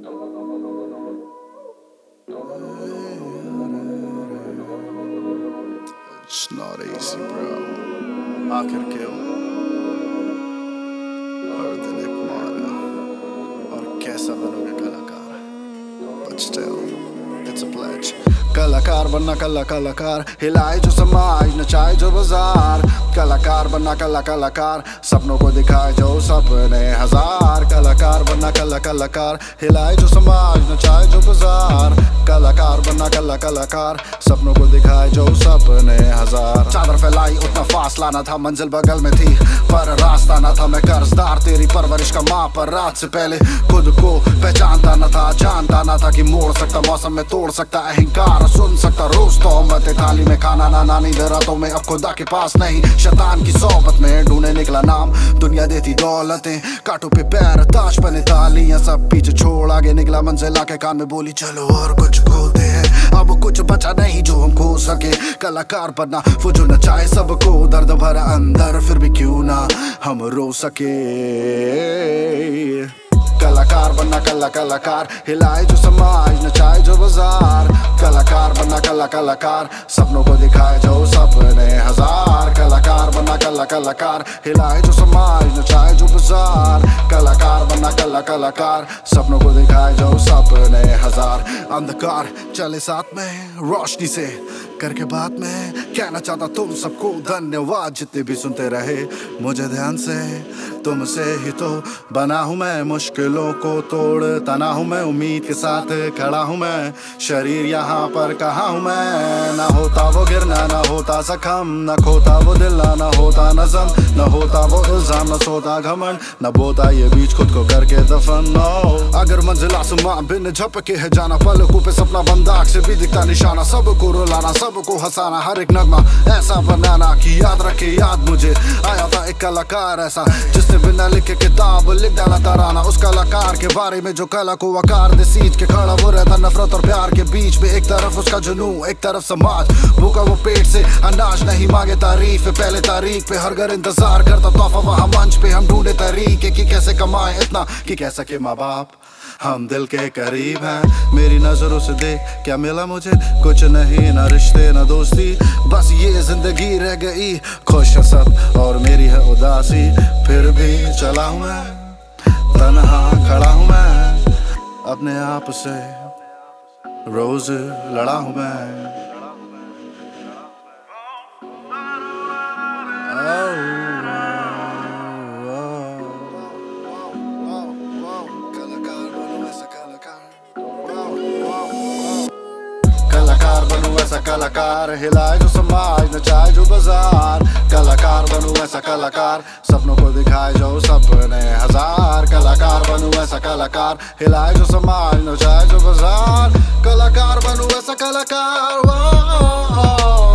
It's not easy, bro. आखिर क्यों हर दिन एक मारा और कैसा बनोगे कलाकार? But still, it's a pledge. कलाकार बनना कलाकार, हिलाए जो समाज नचाए जो बाजार। कलाकार बनना कलाकार, सपनों को दिखाए जो सपने हजार। कलाकार बनना कलाकार, हिलाए जो समाज नचाए जो बाजार। कलाकार बनना कलाकार, सपनों को दिखाए जो सपने हजार। चादर फैलाई उतना फासला न था, मंजिल बगल में थी पर रास्ता न था। मैं कर्जदार तेरी परवरिश का माँ पर रात से पहले खुद को पहचानता न था। जानता न था कि मोड़ सकता मौसम में तोड़ सकता अहंकार। सुन सकता रोज तोहमत थाली में खाना ना नानी रातों में अब खुदा के पास नहीं। शैतान की सोबत में ढूंढे निकला नाम, दुनिया देती दौलतें कांटों पे पैर ताज बने तालियां। सब पीछे छोड़ आगे निकला मंजिल आके कान में बोली चलो और कुछ खोते हैं। अब कुछ बचा नहीं जो हम खो सके। कलाकार बनना वो जो नचाए सबको, दर्द भरा अंदर फिर भी क्यों ना हम रो सके। कलाकार बनना कलाकार, हिलाए जो समाज नचाए जो बाजार। कलाकार बनना कलाकार, सपनों को दिखाए जो सपने हजार। कलाकार बनना कलाकार, हिलाए जो समाज नचाए जो बाजार। कलाकार बनना कलाकार, सपनों को दिखाए जो सपने हजार। अंधकार चले साथ में रोशनी से करके बात में कहना चाहता तुम सबको धन्यवाद जितने भी सुनते रहे मुझे ध्यान से। तुमसे ही तो बना हूँ मैं, मुश्किलों को तोड़ता ना हूँ मैं। उम्मीद के साथ खड़ा हूँ मैं, शरीर यहाँ पर कहाँ हूँ मैं। ना होता वो गिरना, ना होता जख्म, ना खोता वो दिल, ना होता नज़म, ना होता वो इल्जाम, ना सोता घमंड, ना बोता ये बीच खुद को करके दफन। नो अगर मंजिल आसमां बिन झपके है जाना, पलकों पे सपना बंदा आँख से भी दिखता निशाना। सबको रुलाना सबको हंसाना, हर एक नगमा ऐसा बनाना कि याद रखे याद मुझे आया था एक कलाकार ऐसा जिसने बिना लिखे किताब लिख डाला तराना। उस कलाकार के बारे में जो कला को आकार दे सींच के खड़ा वो रहता नफरत और प्यार के बीच में। एक तरफ उसका जुनू एक तरफ समाज, भूखा वो पेट से अनाज नहीं मांगे तारीफ पहले तारीख पे। हर घर इंतजार करता तोहफा वहाँ मंच पे, हम ढूंढे तरीके कि कैसे कमाए इतना कि कह सके माँ बाप हम दिल के करीब हैं। मेरी नजरों से देख क्या मिला मुझे, कुछ नहीं ना रिश्ते ना दोस्ती, बस ये जिंदगी रह गई खुश है सब और मेरी है उदासी। फिर भी चला हूँ मैं, तन्हा खड़ा हूँ मैं, अपने आप से रोज लड़ा हूँ मैं। कलाकार बनूं ऐसा कलाकार, हिलाए जो समाज नचाए जो बाजार। कलाकार बनूं ऐसा कलाकार, सपनों को दिखाए जो सपने हजार। कलाकार बनूं ऐसा कलाकार, हिलाए जो समाज नचाए जो बाजार। कलाकार बनूं ऐसा कलाकार।